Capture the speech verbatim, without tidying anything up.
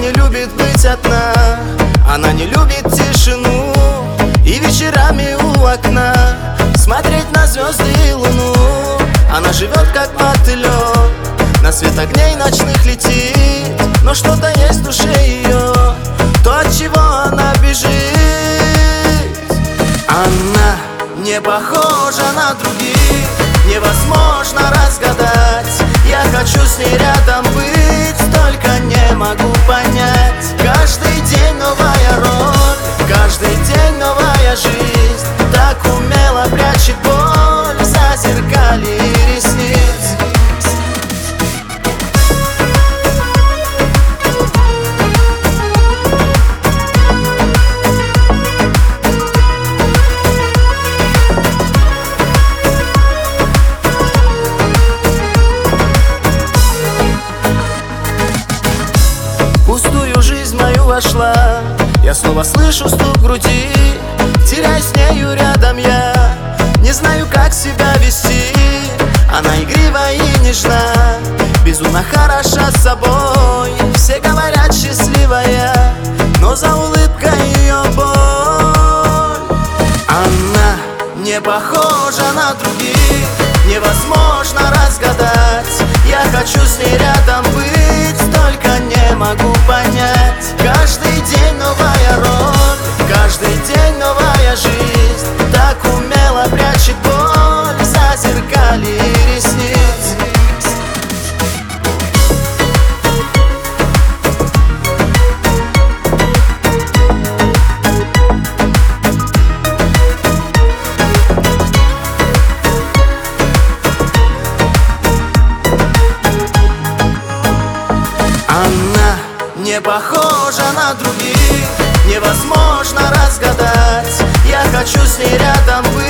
не любит быть одна. Она не любит тишину и вечерами у окна смотреть на звезды и луну. Она живет как мотылек, на свет огней ночных летит, но что-то есть в душе ее, то, от чего она бежит. Она не похожа на других, невозможно разгадать. Я хочу с ней рядом быть, только не могу понять. Каждый день новая роль, каждый день новая жизнь, так умело прячет боль за зеркалье ресниц. Пустую жизнь мою вошла, я снова слышу стук в груди, теряюсь с нею рядом я, не знаю, как себя вести. Она игрива и нежна, безумно хороша с собой. Все говорят счастливая, но за улыбкой ее боль. Она не похожа на других, невозможно разгадать. Я хочу с ней рядом быть, только не могу понять. Каждый день новая роль, каждый день новая жизнь, так умело прячет боль за зеркалье ресниц. Она не похожа на других, невозможно разгадать. Я хочу с ней рядом быть,